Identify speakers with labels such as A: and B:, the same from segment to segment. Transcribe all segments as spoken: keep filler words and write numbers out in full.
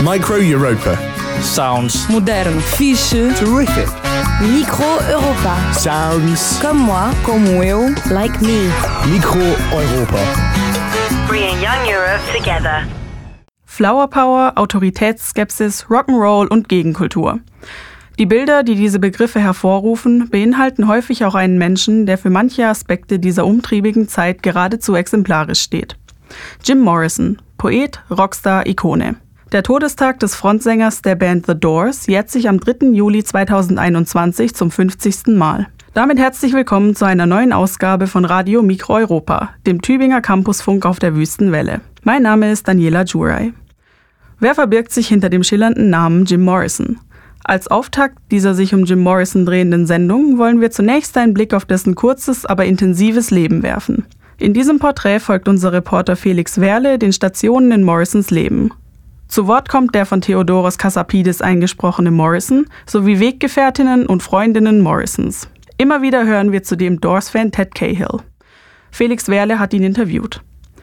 A: Micro Europa.
B: Sounds
C: Modern.
D: Fiche.
A: Terrific.
C: Micro Europa.
A: Sounds.
C: Comme moi.
D: Como eu.
C: Like me.
A: Micro Europa.
E: Bringing young Europe together.
F: Flower Power, Autoritätsskepsis, Rock'n'Roll und Gegenkultur. Die Bilder, die diese Begriffe hervorrufen, beinhalten häufig auch einen Menschen, der für manche Aspekte dieser umtriebigen Zeit geradezu exemplarisch steht. Jim Morrison, Poet, Rockstar, Ikone. Der Todestag des Frontsängers der Band The Doors jährt sich am dritten Juli zweitausendeinundzwanzig zum fünfzigsten Mal. Damit herzlich willkommen zu einer neuen Ausgabe von Radio Micro Europa, dem Tübinger Campusfunk auf der Wüstenwelle. Mein Name ist Daniela Jurai. Wer verbirgt sich hinter dem schillernden Namen Jim Morrison? Als Auftakt dieser sich um Jim Morrison drehenden Sendung wollen wir zunächst einen Blick auf dessen kurzes, aber intensives Leben werfen. In diesem Porträt folgt unser Reporter Felix Werle den Stationen in Morrisons Leben. Zu Wort kommt der von Theodoros Kassapidis eingesprochene Morrison sowie Weggefährtinnen und Freundinnen Morrisons. Immer wieder hören wir zudem Doors-Fan Ted Cahill. Felix Werle hat ihn interviewt.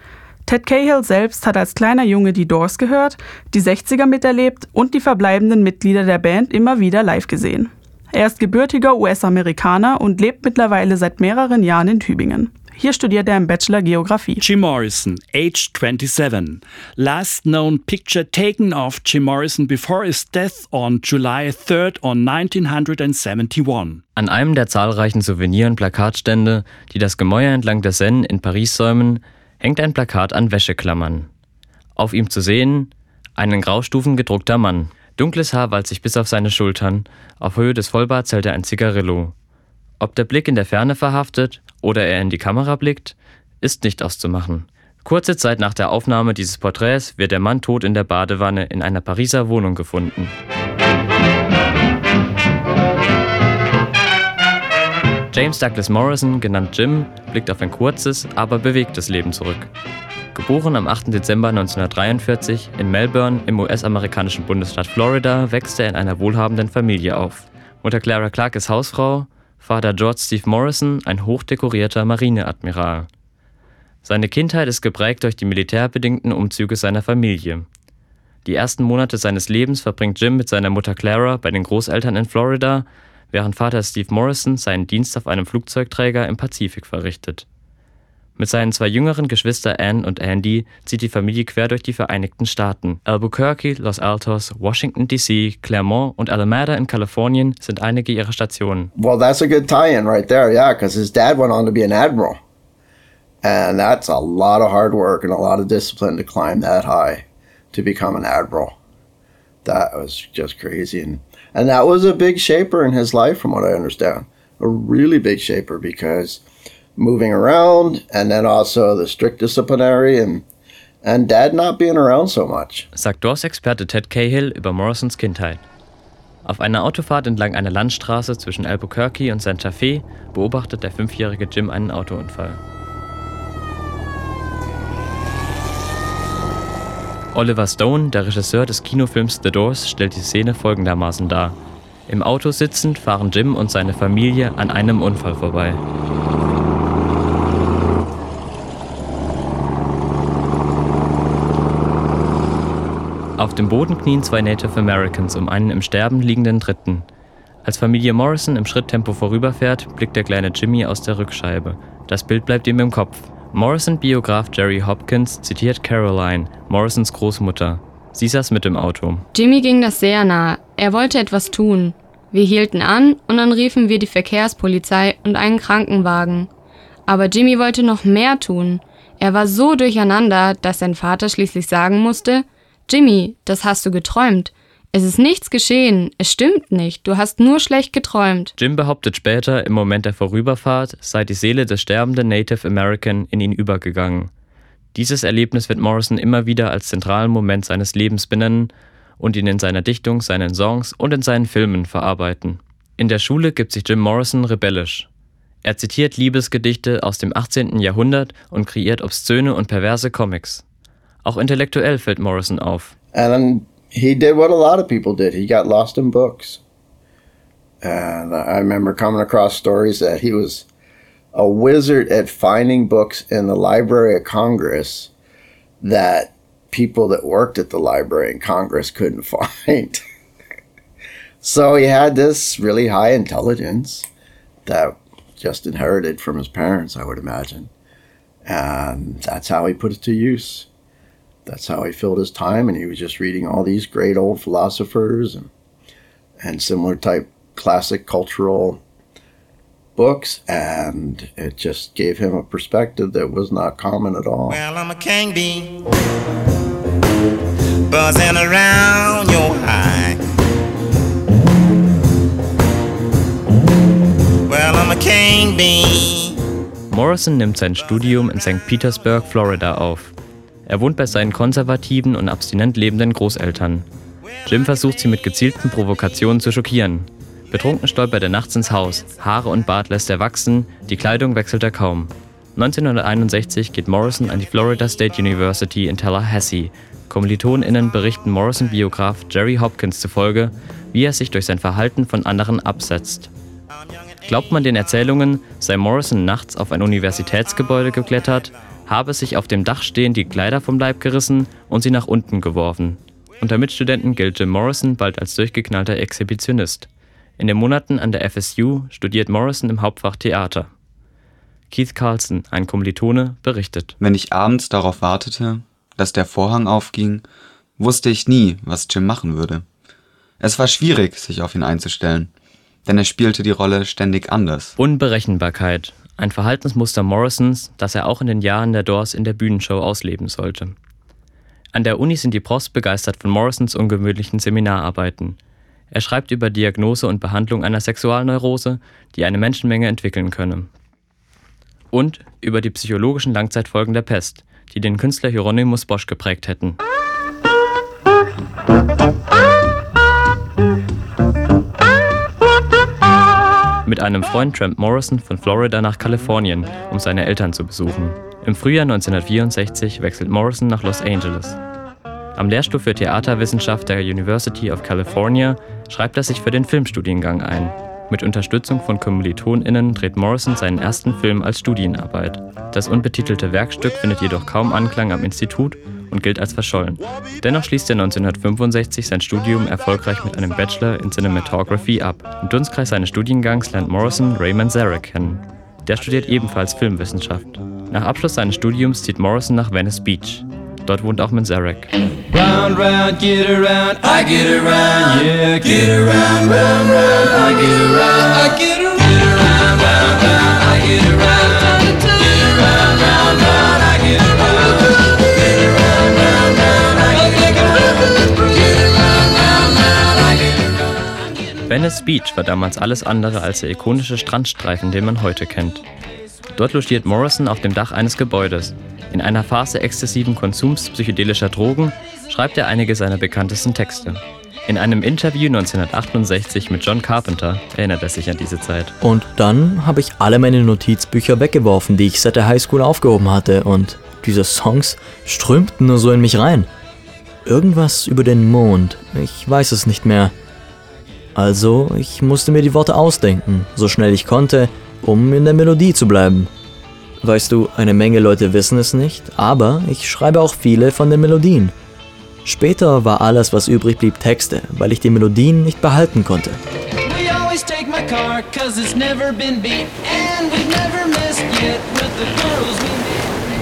F: Ted Cahill selbst hat als kleiner Junge die Doors gehört, die sechziger miterlebt und die verbleibenden Mitglieder der Band immer wieder live gesehen. Er ist gebürtiger U S-Amerikaner und lebt mittlerweile seit mehreren Jahren in Tübingen. Hier studiert er im Bachelor Geografie.
B: Jim Morrison, age twenty-seven. Last known picture taken of Jim Morrison before his death on July third on nineteen seventy-one.
G: An einem der zahlreichen Souvenir- und Plakatstände, die das Gemäuer entlang der Seine in Paris säumen, hängt ein Plakat an Wäscheklammern. Auf ihm zu sehen, ein in Graustufen gedruckter Mann. Dunkles Haar walzt sich bis auf seine Schultern, auf Höhe des Vollbarts hält er ein Zigarillo. Ob der Blick in der Ferne verhaftet oder er in die Kamera blickt, ist nicht auszumachen. Kurze Zeit nach der Aufnahme dieses Porträts wird der Mann tot in der Badewanne in einer Pariser Wohnung gefunden. James Douglas Morrison, genannt Jim, blickt auf ein kurzes, aber bewegtes Leben zurück. Geboren am achten Dezember neunzehnhundertdreiundvierzig in Melbourne im U S-amerikanischen Bundesstaat Florida, wächst er in einer wohlhabenden Familie auf. Mutter Clara Clark ist Hausfrau, Vater George Steve Morrison ein hochdekorierter Marineadmiral. Seine Kindheit ist geprägt durch die militärbedingten Umzüge seiner Familie. Die ersten Monate seines Lebens verbringt Jim mit seiner Mutter Clara bei den Großeltern in Florida, während Vater Steve Morrison seinen Dienst auf einem Flugzeugträger im Pazifik verrichtet. Mit seinen zwei jüngeren Geschwistern Anne und Andy zieht die Familie quer durch die Vereinigten Staaten. Albuquerque, Los Altos, Washington D C, Claremont und Alameda in Kalifornien sind einige ihrer Stationen.
H: Well, that's a good tie-in right there, yeah, because his dad went on to be an admiral. And that's a lot of hard work and a lot of discipline to climb that high, to become an admiral. That was just crazy. And, and that was a big shaper in his life, from what I understand. A really big shaper, because moving around and then also the strict disciplinary and, and dad not being around so much.
G: Sagt Doors-Experte Ted Cahill über Morrisons Kindheit. Auf einer Autofahrt entlang einer Landstraße zwischen Albuquerque und Santa Fe beobachtet der fünfjährige Jim einen Autounfall. Oliver Stone, der Regisseur des Kinofilms The Doors, stellt die Szene folgendermaßen dar. Im Auto sitzend fahren Jim und seine Familie an einem Unfall vorbei. Auf dem Boden knien zwei Native Americans um einen im Sterben liegenden Dritten. Als Familie Morrison im Schritttempo vorüberfährt, blickt der kleine Jimmy aus der Rückscheibe. Das Bild bleibt ihm im Kopf. Morrison-Biograf Jerry Hopkins zitiert Caroline, Morrisons Großmutter. Sie saß mit im Auto.
I: Jimmy ging das sehr nahe. Er wollte etwas tun. Wir hielten an und dann riefen wir die Verkehrspolizei und einen Krankenwagen. Aber Jimmy wollte noch mehr tun. Er war so durcheinander, dass sein Vater schließlich sagen musste: Jimmy, das hast du geträumt. Es ist nichts geschehen, es stimmt nicht, du hast nur schlecht geträumt.
G: Jim behauptet später, im Moment der Vorüberfahrt sei die Seele des sterbenden Native American in ihn übergegangen. Dieses Erlebnis wird Morrison immer wieder als zentralen Moment seines Lebens benennen und ihn in seiner Dichtung, seinen Songs und in seinen Filmen verarbeiten. In der Schule gibt sich Jim Morrison rebellisch. Er zitiert Liebesgedichte aus dem achtzehnten Jahrhundert und kreiert obszöne und perverse Comics. Auch intellektuell fällt Morrison auf.
H: And he did what a lot of people did. He got lost in books. And I remember coming across stories that he was a wizard at finding books in the Library of Congress that people that worked at the library in Congress couldn't find. So he had this really high intelligence that just inherited from his parents, I would imagine. And that's how he put it to use. That's how he filled his time, and he was just reading all these great old philosophers and, and similar type classic cultural books, and it just gave him a perspective that was not common at all.
D: Well, I'm a king bee, buzzing around your eye. Well, I'm a king bee.
G: Morrison nimmt sein Studium in Sankt Petersburg, Florida auf. Er wohnt bei seinen konservativen und abstinent lebenden Großeltern. Jim versucht sie mit gezielten Provokationen zu schockieren. Betrunken stolpert er nachts ins Haus, Haare und Bart lässt er wachsen, die Kleidung wechselt er kaum. neunzehnhunderteinundsechzig geht Morrison an die Florida State University in Tallahassee. KommilitonInnen berichten Morrison-Biograf Jerry Hopkins zufolge, wie er sich durch sein Verhalten von anderen absetzt. Glaubt man den Erzählungen, sei Morrison nachts auf ein Universitätsgebäude geklettert, habe sich auf dem Dach stehend die Kleider vom Leib gerissen und sie nach unten geworfen. Unter Mitstudenten gilt Jim Morrison bald als durchgeknallter Exhibitionist. In den Monaten an der F S U studiert Morrison im Hauptfach Theater. Keith Carlson, ein Kommilitone, berichtet:
J: Wenn ich abends darauf wartete, dass der Vorhang aufging, wusste ich nie, was Jim machen würde. Es war schwierig, sich auf ihn einzustellen, denn er spielte die Rolle ständig anders.
G: Unberechenbarkeit, ein Verhaltensmuster Morrisons, das er auch in den Jahren der Doors in der Bühnenshow ausleben sollte. An der Uni sind die Profs begeistert von Morrisons ungewöhnlichen Seminararbeiten. Er schreibt über Diagnose und Behandlung einer Sexualneurose, die eine Menschenmenge entwickeln könne. Und über die psychologischen Langzeitfolgen der Pest, die den Künstler Hieronymus Bosch geprägt hätten. Mit einem Freund trampt Morrison von Florida nach Kalifornien, um seine Eltern zu besuchen. Im Frühjahr neunzehnhundertvierundsechzig wechselt Morrison nach Los Angeles. Am Lehrstuhl für Theaterwissenschaft der University of California schreibt er sich für den Filmstudiengang ein. Mit Unterstützung von KommilitonInnen dreht Morrison seinen ersten Film als Studienarbeit. Das unbetitelte Werkstück findet jedoch kaum Anklang am Institut und gilt als verschollen. Dennoch schließt er neunzehnhundertfünfundsechzig sein Studium erfolgreich mit einem Bachelor in Cinematography ab. Im Dunstkreis seines Studiengangs lernt Morrison Ray Manzarek kennen. Der studiert ebenfalls Filmwissenschaft. Nach Abschluss seines Studiums zieht Morrison nach Venice Beach. Dort wohnt auch Manzarek.
K: Round, round, get around, I get around, yeah, get around, round, round, I get around, I get around, round, round, round, I get around, get around, round, round, I get around, get around, round, round, I get around, get around, round, round, I get around.
G: Venice Beach war damals alles andere als der ikonische Strandstreifen, den man heute kennt. Dort logiert Morrison auf dem Dach eines Gebäudes. In einer Phase exzessiven Konsums psychedelischer Drogen schreibt er einige seiner bekanntesten Texte. In einem Interview neunzehnhundertachtundsechzig mit John Carpenter erinnert er sich an diese Zeit.
L: Und dann habe ich alle meine Notizbücher weggeworfen, die ich seit der Highschool aufgehoben hatte, und diese Songs strömten nur so in mich rein. Irgendwas über den Mond, ich weiß es nicht mehr. Also, ich musste mir die Worte ausdenken, so schnell ich konnte, um in der Melodie zu bleiben. Weißt du, eine Menge Leute wissen es nicht, aber ich schreibe auch viele von den Melodien. Später war alles, was übrig blieb, Texte, weil ich die Melodien nicht behalten konnte.
K: We always take my car, cause it's never been beat, and we've never missed yet with the girls we meet.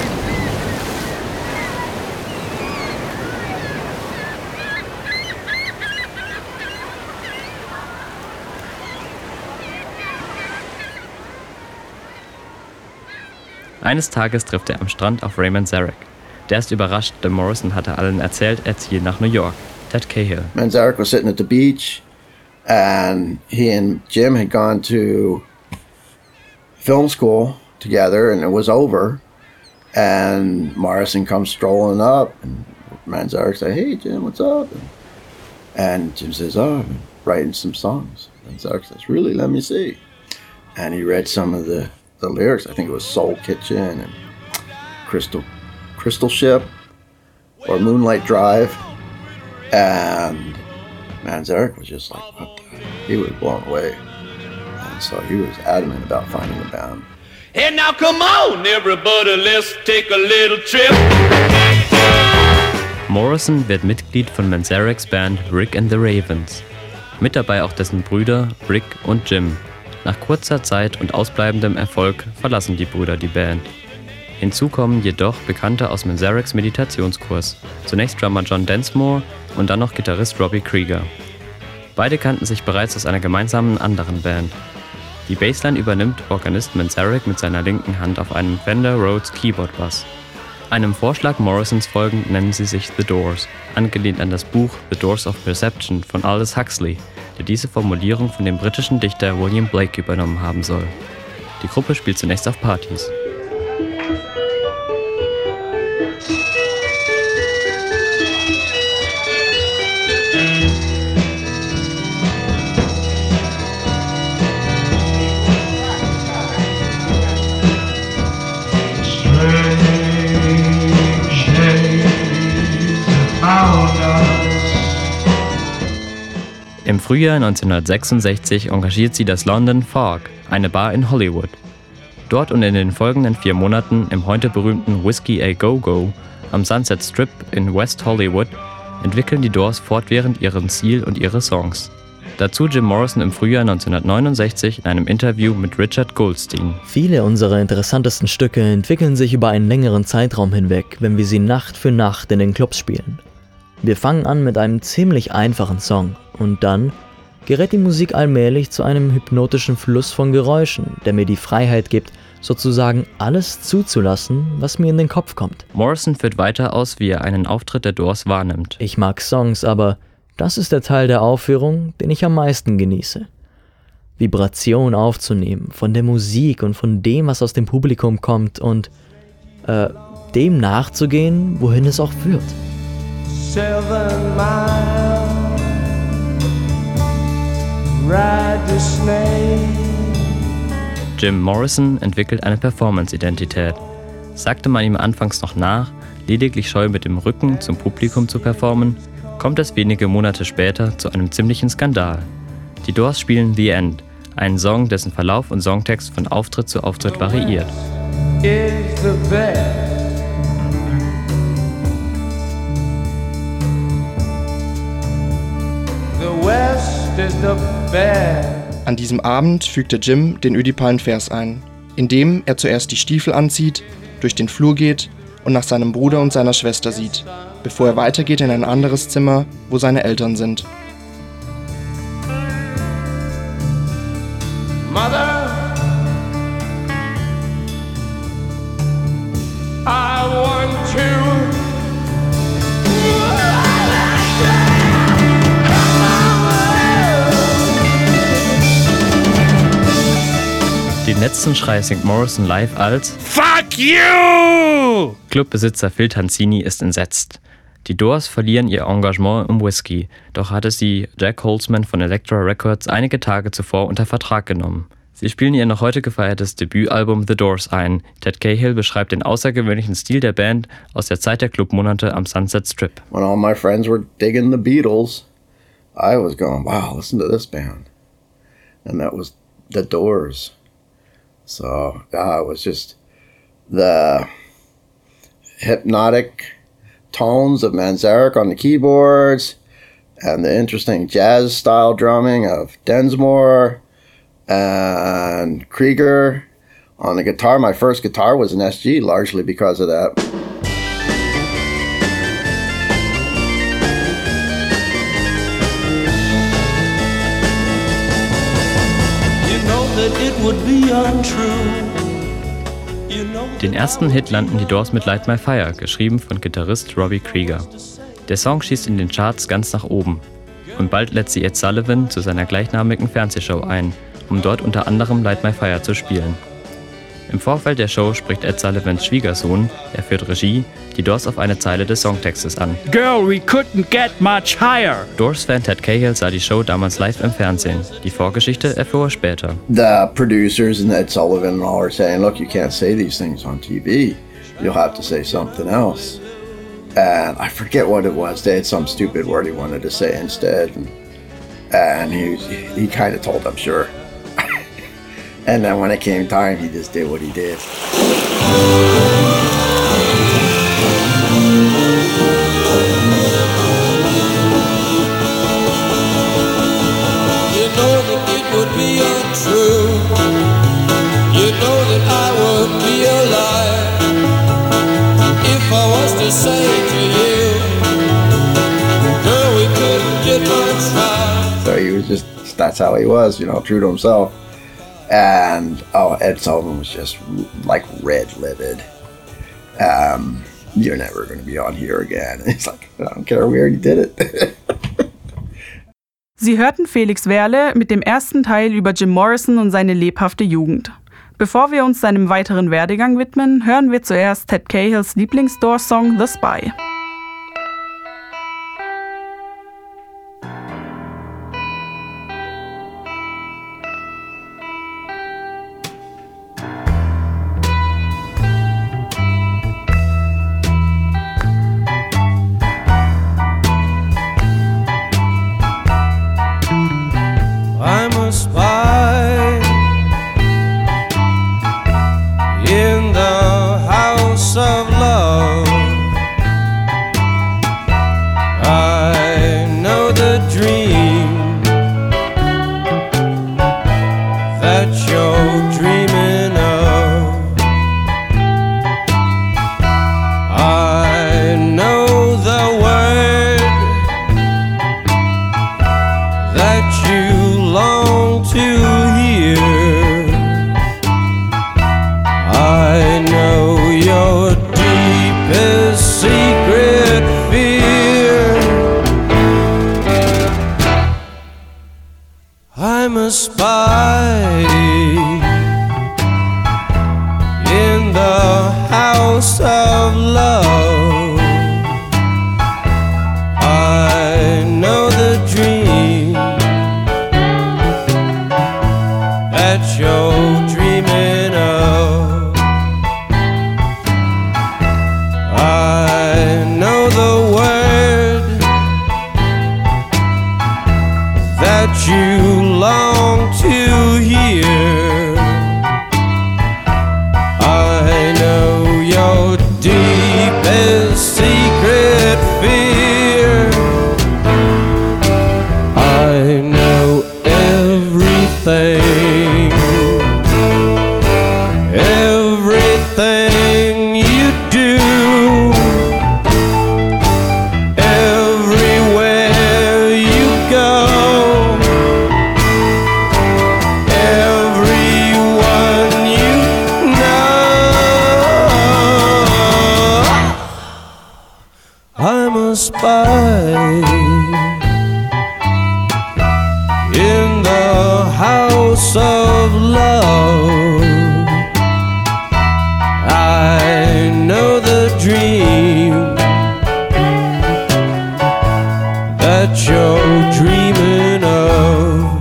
G: Eines Tages trifft er am Strand auf Ray Manzarek. Der ist überrascht, denn Morrison hatte allen erzählt, er ziehe nach New York. Ted Cahill.
H: Manzarek was sitting at the beach, and he and Jim had gone to film school together, and it was over. And Morrison comes strolling up, and Manzarek said, "Hey, Jim, what's up?" And Jim says, "Oh, I'm writing some songs." Manzarek says, "Really? Let me see." And he read some of the the lyrics. I think it was Soul Kitchen and Crystal Crystal Ship or Moonlight Drive. And Manzarek was just like, what the heck? He was blown away. And so he was adamant about finding a band.
K: Hey, now come on, everybody, let's take a little trip.
G: Morrison wird Mitglied von Manzarek's Band Rick and the Ravens. Mit dabei auch dessen Brüder Rick und Jim. Nach kurzer Zeit und ausbleibendem Erfolg verlassen die Brüder die Band. Hinzu kommen jedoch Bekannte aus Manzarek's Meditationskurs. Zunächst Drummer John Densmore und dann noch Gitarrist Robbie Krieger. Beide kannten sich bereits aus einer gemeinsamen anderen Band. Die Bassline übernimmt Organist Manzarek mit seiner linken Hand auf einem Fender Rhodes Keyboard Bass. Einem Vorschlag Morrisons folgend nennen sie sich The Doors, angelehnt an das Buch The Doors of Perception von Aldous Huxley, der diese Formulierung von dem britischen Dichter William Blake übernommen haben soll. Die Gruppe spielt zunächst auf Partys. Im Frühjahr neunzehnhundertsechsundsechzig engagiert sie das London Fog, eine Bar in Hollywood. Dort und in den folgenden vier Monaten im heute berühmten Whiskey A Go Go am Sunset Strip in West Hollywood entwickeln die Doors fortwährend ihren Stil und ihre Songs. Dazu Jim Morrison im Frühjahr neunzehnhundertneunundsechzig in einem Interview mit Richard Goldstein.
L: Viele unserer interessantesten Stücke entwickeln sich über einen längeren Zeitraum hinweg, wenn wir sie Nacht für Nacht in den Clubs spielen. Wir fangen an mit einem ziemlich einfachen Song und dann gerät die Musik allmählich zu einem hypnotischen Fluss von Geräuschen, der mir die Freiheit gibt, sozusagen alles zuzulassen, was mir in den Kopf kommt.
G: Morrison führt weiter aus, wie er einen Auftritt der Doors wahrnimmt.
L: Ich mag Songs, aber das ist der Teil der Aufführung, den ich am meisten genieße. Vibration aufzunehmen, von der Musik und von dem, was aus dem Publikum kommt und äh, dem nachzugehen, wohin es auch führt.
K: Seven miles, ride the snake.
G: Jim Morrison entwickelt eine Performance-Identität. Sagte man ihm anfangs noch nach, lediglich scheu mit dem Rücken zum Publikum zu performen, kommt es wenige Monate später zu einem ziemlichen Skandal. Die Doors spielen The End, einen Song, dessen Verlauf und Songtext von Auftritt zu Auftritt variiert.
K: Is the best. The West is the best.
M: An diesem Abend fügte Jim den ödipalen Vers ein, indem er zuerst die Stiefel anzieht, durch den Flur geht und nach seinem Bruder und seiner Schwester sieht, bevor er weitergeht in ein anderes Zimmer, wo seine Eltern sind.
K: Mother, I want to.
G: Den letzten Schrei singt Morrison live als Fuck you! Clubbesitzer Phil Tanzini ist entsetzt. Die Doors verlieren ihr Engagement im Whisky, doch hatte sie Jack Holzman von Elektra Records einige Tage zuvor unter Vertrag genommen. Sie spielen ihr noch heute gefeiertes Debütalbum The Doors ein. Ted Cahill beschreibt den außergewöhnlichen Stil der Band aus der Zeit der Clubmonate am Sunset Strip.
H: When all my friends were digging the Beatles, I was going, wow, listen to this band. And that was The Doors. So, yeah, it was just the hypnotic tones of Manzarek on the keyboards and the interesting jazz style drumming of Densmore and Krieger on the guitar. My first guitar was an S G, largely because of that.
G: Den ersten Hit landen die Doors mit Light My Fire, geschrieben von Gitarrist Robbie Krieger. Der Song schießt in den Charts ganz nach oben und bald lädt sie Ed Sullivan zu seiner gleichnamigen Fernsehshow ein, um dort unter anderem Light My Fire zu spielen. Im Vorfeld der Show spricht Ed Sullivans Schwiegersohn, er führt Regie, die Doors auf eine Zeile des Songtextes an.
B: Girl, we couldn't get much higher.
G: Doors-Fan Ted Cahill sah die Show damals live im Fernsehen. Die Vorgeschichte erfuhr er später.
H: The producers and Ed Sullivan and all are saying, look, you can't say these things on T V. You'll have to say something else. And I forget what it was. They had some stupid word he wanted to say instead. And, and he, he kind of told them, sure. And then when it came time, he just did what he did.
K: Oh,
H: that's how he was, you know, true to himself. And oh, Ed Sullivan was just like red livid. Um, you're never going to be on here again. And he's like, I don't care, we already did it.
F: Sie hörten Felix Werle mit dem ersten Teil über Jim Morrison und seine lebhafte Jugend. Bevor wir uns seinem weiteren Werdegang widmen, hören wir zuerst Ted Cahills Lieblings-Doors-Song The Spy.
K: I'm a spy in the house of love. I know the dream that you're dreaming of. I know the word that you long to hear. I know your deepest secret fear. I'm a spy in the house of love. I know the dream that you're dreaming of. I know the word that you long to hear. I know your deepest secret fear. I know everything. Everything you do, everywhere you go, everyone you know. I'm a spy in the house of love. I know the dream that you're dreaming of.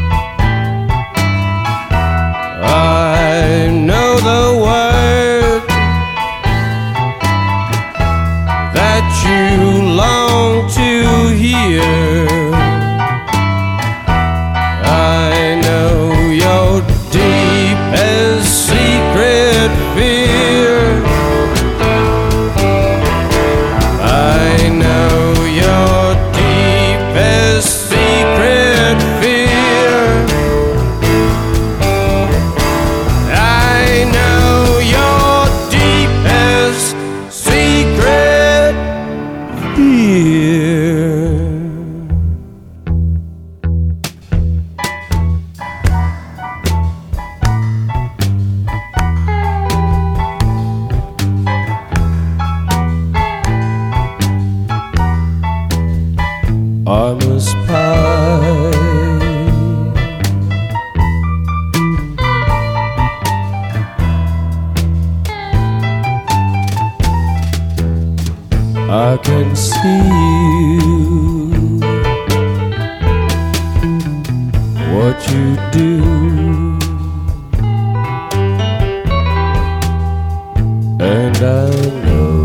K: I know the word that you long to hear. I know your deepest secret fear. I know your deepest secret fear. I know your deepest secret fear. I'm a spy. I can see you, what you do, and I know.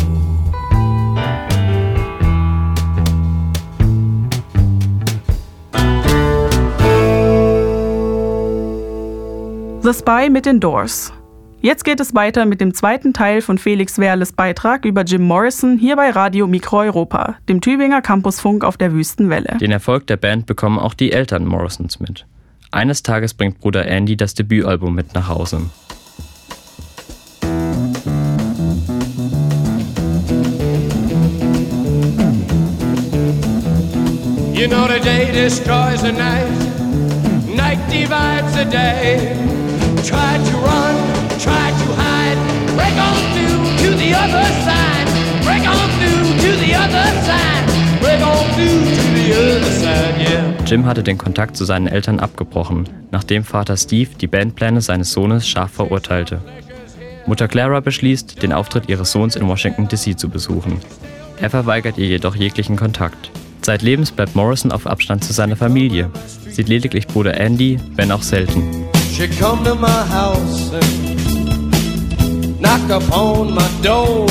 F: The Spy mit den Doors. Jetzt geht es weiter mit dem zweiten Teil von Felix Werles Beitrag über Jim Morrison hier bei Radio Mikro Europa, dem Tübinger Campusfunk auf der Wüstenwelle.
G: Den Erfolg der Band bekommen auch die Eltern Morrisons mit. Eines Tages bringt Bruder Andy das Debütalbum mit nach Hause.
K: You know the day destroys the night. night divides the day. Try to run, try to hide. Break on through to the other side. Break on through to the other side. Break on through to the other side, yeah.
G: Jim hatte den Kontakt zu seinen Eltern abgebrochen, nachdem Vater Steve die Bandpläne seines Sohnes scharf verurteilte. Mutter Clara beschließt, den Auftritt ihres Sohns in Washington D C zu besuchen. Er verweigert ihr jedoch jeglichen Kontakt. Zeitlebens bleibt Morrison auf Abstand zu seiner Familie, sieht lediglich Bruder Andy, wenn auch selten.
K: She come to my house and knock upon my door,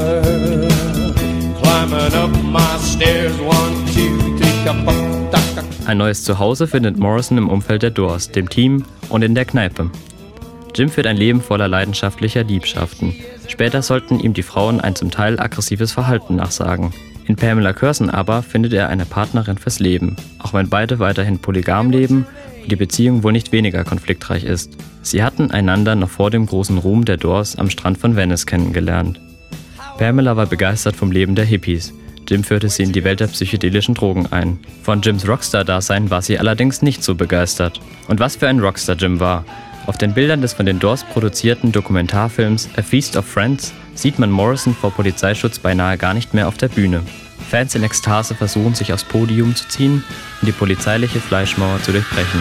K: climbing up my stairs, one, two, three, four.
G: Ein neues Zuhause findet Morrison im Umfeld der Doors, dem Team und in der Kneipe. Jim führt ein Leben voller leidenschaftlicher Liebschaften. Später sollten ihm die Frauen ein zum Teil aggressives Verhalten nachsagen. In Pamela Curson aber findet er eine Partnerin fürs Leben, auch wenn beide weiterhin polygam leben und die Beziehung wohl nicht weniger konfliktreich ist. Sie hatten einander noch vor dem großen Ruhm der Doors am Strand von Venice kennengelernt. Pamela war begeistert vom Leben der Hippies. Jim führte sie in die Welt der psychedelischen Drogen ein. Von Jims Rockstar-Dasein war sie allerdings nicht so begeistert. Und was für ein Rockstar Jim war. Auf den Bildern des von den Doors produzierten Dokumentarfilms A Feast of Friends sieht man Morrison vor Polizeischutz beinahe gar nicht mehr auf der Bühne. Fans in Ekstase versuchen, sich aufs Podium zu ziehen und die polizeiliche Fleischmauer zu durchbrechen.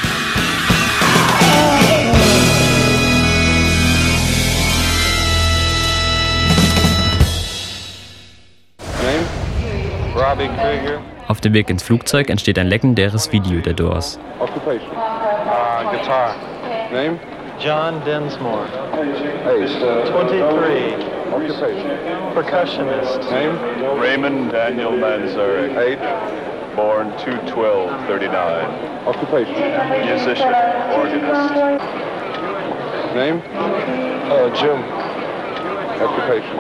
N: Robbie Krieger.
G: Auf dem Weg ins Flugzeug entsteht ein legendäres Video der Doors.
N: Occupation. Uh, guitar. Name? John Densmore. Age? twenty-three. Occupation. Percussionist. Name? Raymond Daniel Manzarek. Age? Born two twelve thirty-nine. Occupation? Musician. Organist. Name? Uh, Jim. Occupation?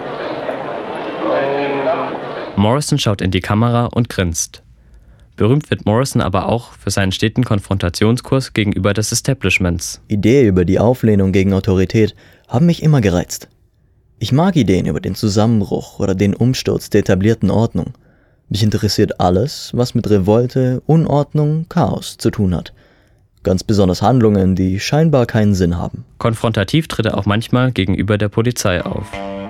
N: Um,
G: Morrison schaut in die Kamera und grinst. Berühmt wird Morrison aber auch für seinen steten Konfrontationskurs gegenüber des Establishments.
L: Ideen über die Auflehnung gegen Autorität haben mich immer gereizt. Ich mag Ideen über den Zusammenbruch oder den Umsturz der etablierten Ordnung. Mich interessiert alles, was mit Revolte, Unordnung, Chaos zu tun hat. Ganz besonders Handlungen, die scheinbar keinen Sinn haben.
G: Konfrontativ tritt er auch manchmal gegenüber der Polizei auf.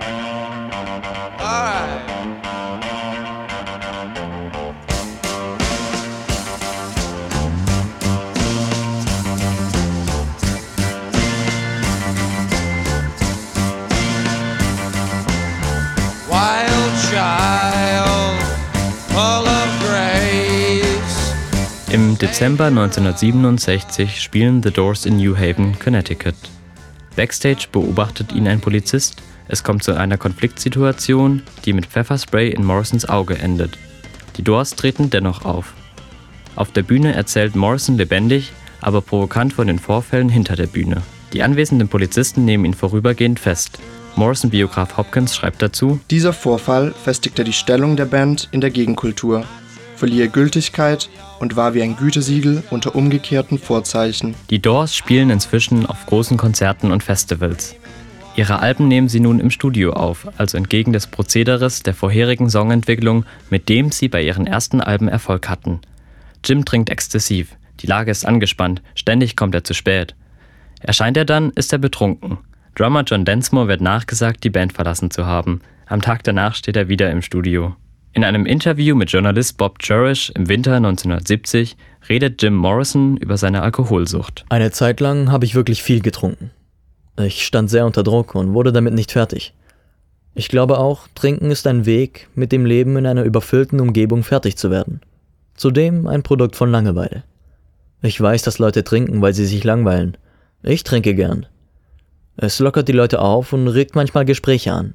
G: Im Dezember neunzehnhundertsiebenundsechzig spielen The Doors in New Haven, Connecticut. Backstage beobachtet ihn ein Polizist, es kommt zu einer Konfliktsituation, die mit Pfefferspray in Morrisons Auge endet. Die Doors treten dennoch auf. Auf der Bühne erzählt Morrison lebendig, aber provokant von den Vorfällen hinter der Bühne. Die anwesenden Polizisten nehmen ihn vorübergehend fest. Morrison-Biograf Hopkins schreibt dazu:
M: Dieser Vorfall festigte die Stellung der Band in der Gegenkultur, verlieh Gültigkeit und war wie ein Gütesiegel unter umgekehrten Vorzeichen.
G: Die Doors spielen inzwischen auf großen Konzerten und Festivals. Ihre Alben nehmen sie nun im Studio auf, also entgegen des Prozederes der vorherigen Songentwicklung, mit dem sie bei ihren ersten Alben Erfolg hatten. Jim trinkt exzessiv, die Lage ist angespannt, ständig kommt er zu spät. Erscheint er dann, ist er betrunken. Drummer John Densmore wird nachgesagt, die Band verlassen zu haben. Am Tag danach steht er wieder im Studio. In einem Interview mit Journalist Bob Cherish im Winter neunzehnhundertsiebzig redet Jim Morrison über seine Alkoholsucht.
L: Eine Zeit lang habe ich wirklich viel getrunken. Ich stand sehr unter Druck und wurde damit nicht fertig. Ich glaube auch, Trinken ist ein Weg, mit dem Leben in einer überfüllten Umgebung fertig zu werden. Zudem ein Produkt von Langeweile. Ich weiß, dass Leute trinken, weil sie sich langweilen. Ich trinke gern. Es lockert die Leute auf und regt manchmal Gespräche an.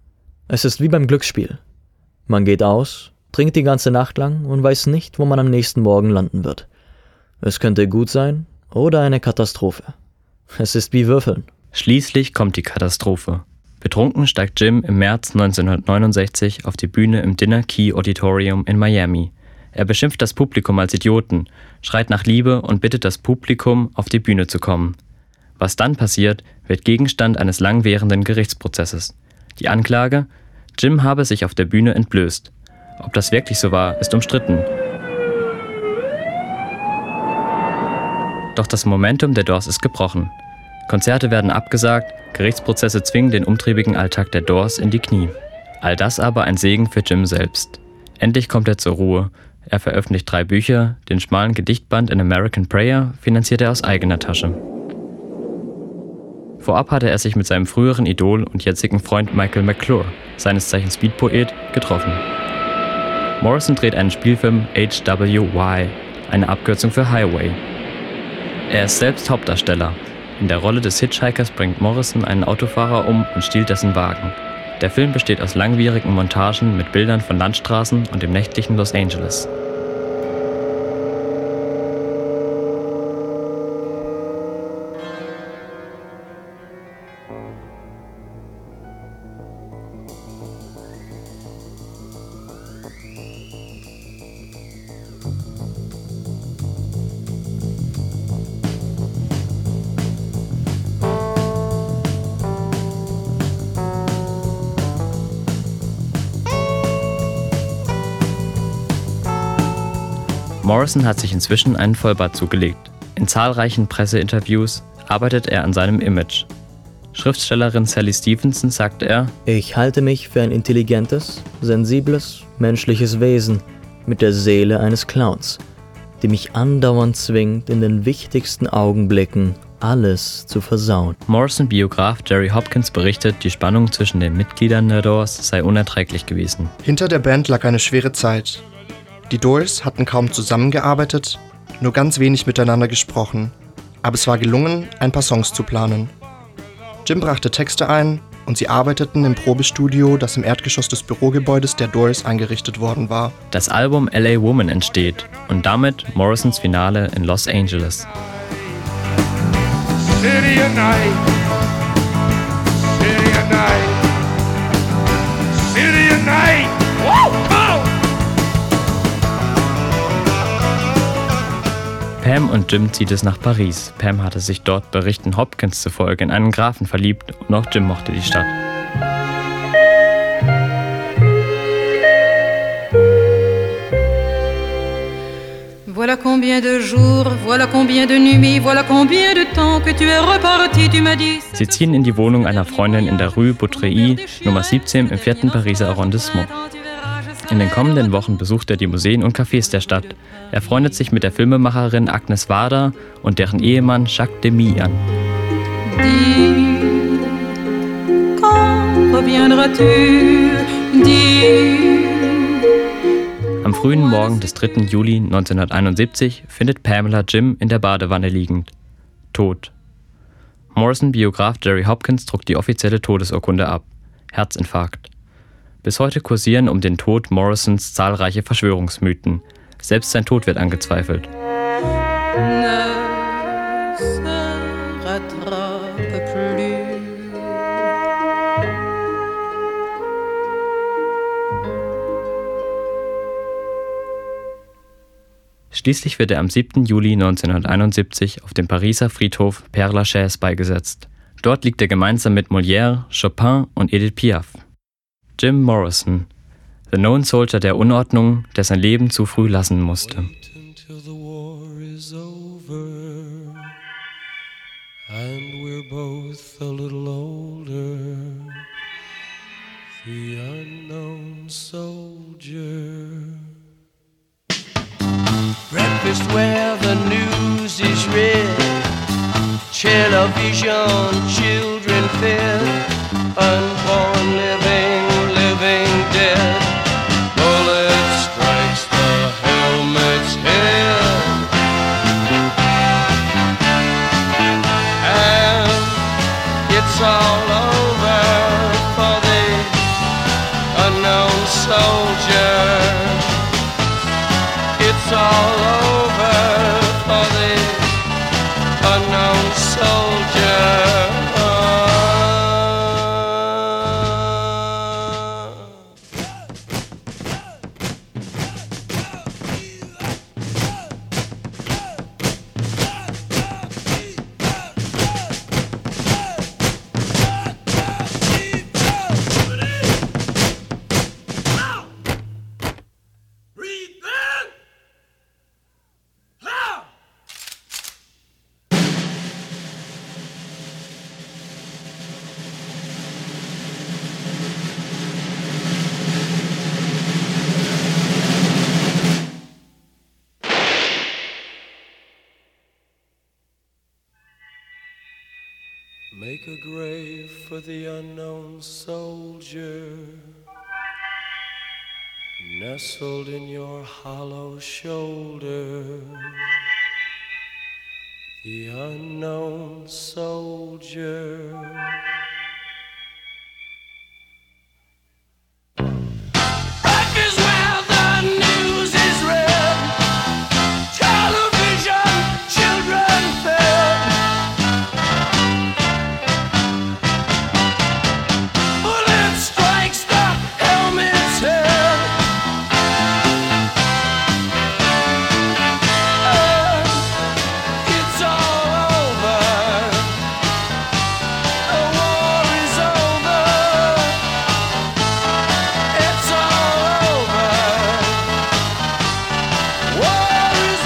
L: Es ist wie beim Glücksspiel. Man geht aus, trinkt die ganze Nacht lang und weiß nicht, wo man am nächsten Morgen landen wird. Es könnte gut sein oder eine Katastrophe. Es ist wie Würfeln.
G: Schließlich kommt die Katastrophe. Betrunken steigt Jim im März neunzehnhundertneunundsechzig auf die Bühne im Dinner Key Auditorium in Miami. Er beschimpft das Publikum als Idioten, schreit nach Liebe und bittet das Publikum, auf die Bühne zu kommen. Was dann passiert, wird Gegenstand eines langwährenden Gerichtsprozesses. Die Anklage: Jim habe sich auf der Bühne entblößt. Ob das wirklich so war, ist umstritten. Doch das Momentum der Doors ist gebrochen. Konzerte werden abgesagt, Gerichtsprozesse zwingen den umtriebigen Alltag der Doors in die Knie. All das aber ein Segen für Jim selbst. Endlich kommt er zur Ruhe. Er veröffentlicht drei Bücher, den schmalen Gedichtband An American Prayer finanziert er aus eigener Tasche. Vorab hatte er sich mit seinem früheren Idol und jetzigen Freund Michael McClure, seines Zeichens Beatpoet, getroffen. Morrison dreht einen Spielfilm H W Y, eine Abkürzung für Highway. Er ist selbst Hauptdarsteller. In der Rolle des Hitchhikers bringt Morrison einen Autofahrer um und stiehlt dessen Wagen. Der Film besteht aus langwierigen Montagen mit Bildern von Landstraßen und dem nächtlichen Los Angeles. Morrison hat sich inzwischen einen Vollbart zugelegt. In zahlreichen Presseinterviews arbeitet er an seinem Image. Schriftstellerin Sally Stevenson sagte er:
L: Ich halte mich für ein intelligentes, sensibles, menschliches Wesen mit der Seele eines Clowns, die mich andauernd zwingt, in den wichtigsten Augenblicken alles zu versauen.
G: Morrison-Biograf Jerry Hopkins berichtet, die Spannung zwischen den Mitgliedern der Doors sei unerträglich gewesen.
M: Hinter der Band lag eine schwere Zeit. Die Doors hatten kaum zusammengearbeitet, nur ganz wenig miteinander gesprochen. Aber es war gelungen, ein paar Songs zu planen. Jim brachte Texte ein und sie arbeiteten im Probestudio, das im Erdgeschoss des Bürogebäudes der Doors eingerichtet worden war.
G: Das Album L A Woman entsteht und damit Morrisons Finale in Los Angeles.
K: City at night, city at night, city at night. Woo! Oh!
G: Pam und Jim zieht es nach Paris. Pam hatte sich dort Berichten Hopkins zufolge in einen Grafen verliebt und auch Jim mochte die Stadt.
O: Voilà combien de jours, voilà combien de nuits, voilà combien de temps que tu es reparti, tu m'as dit.
G: Sie ziehen in die Wohnung einer Freundin in der Rue Beautreilly, Nummer siebzehn im vierten Pariser Arrondissement. In den kommenden Wochen besucht er die Museen und Cafés der Stadt. Er freundet sich mit der Filmemacherin Agnes Varda und deren Ehemann Jacques Demy an.
O: Dis, quand reviendras-tu? Dis.
G: Am frühen Morgen des dritten Juli neunzehnhunderteinundsiebzig findet Pamela Jim in der Badewanne liegend. Tot. Morrison-Biograf Jerry Hopkins druckt die offizielle Todesurkunde ab. Herzinfarkt. Bis heute kursieren um den Tod Morrisons zahlreiche Verschwörungsmythen. Selbst sein Tod wird angezweifelt.
O: Ne se rattrape plus.
G: Schließlich wird er am siebten Juli neunzehnhunderteinundsiebzig auf dem Pariser Friedhof Père Lachaise beigesetzt. Dort liegt er gemeinsam mit Molière, Chopin und Edith Piaf. Jim Morrison, the known soldier der Unordnung, der sein Leben zu früh lassen musste.
K: And we're both a little older, the unknown soldier. Breakfast where the news is read, television, children fed, unborn living, living dead. Bullet strikes the helmet's head, and it's all over for the unknown soldier. It's all over for the unknown soldier. Make a grave for the unknown soldier, nestled in your hollow shoulder. The unknown soldier. Life is where the news is read, television, children fed. Bullet strikes the helmet's head. Uh, it's all over. The war is over. It's all over. War is